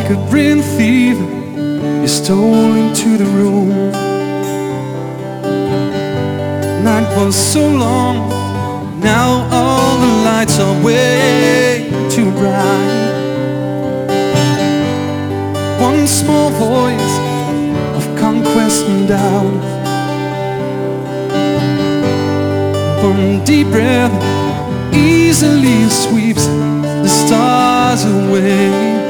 like a grim thief, you stole into the room. Night was so long, now all the lights are way too bright. One small voice of conquest and doubt, one deep breath easily sweeps the stars away.